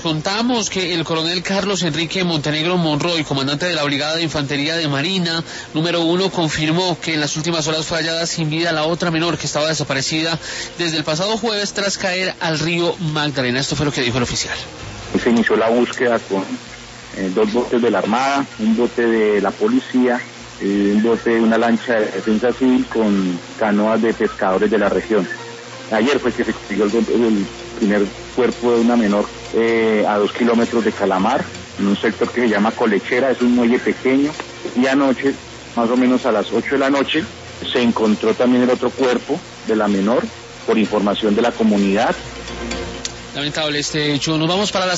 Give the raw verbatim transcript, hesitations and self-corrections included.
Contamos que el coronel Carlos Enrique Montenegro Monroy, comandante de la Brigada de Infantería de Marina número uno, confirmó que en las últimas horas fue hallada sin vida la otra menor que estaba desaparecida desde el pasado jueves tras caer al río Magdalena. Esto fue lo que dijo el oficial. Se inició la búsqueda con eh, dos botes de la Armada, un bote de la Policía, eh, un bote de una lancha de defensa civil con canoas de pescadores de la región. Ayer fue que se consiguió el, el primer cuerpo de una menor eh, a dos kilómetros de Calamar, en un sector que se llama Colechera, es un muelle pequeño, y anoche, más o menos a las ocho de la noche, se encontró también el otro cuerpo de la menor, por información de la comunidad. Lamentable este hecho. Nos vamos para la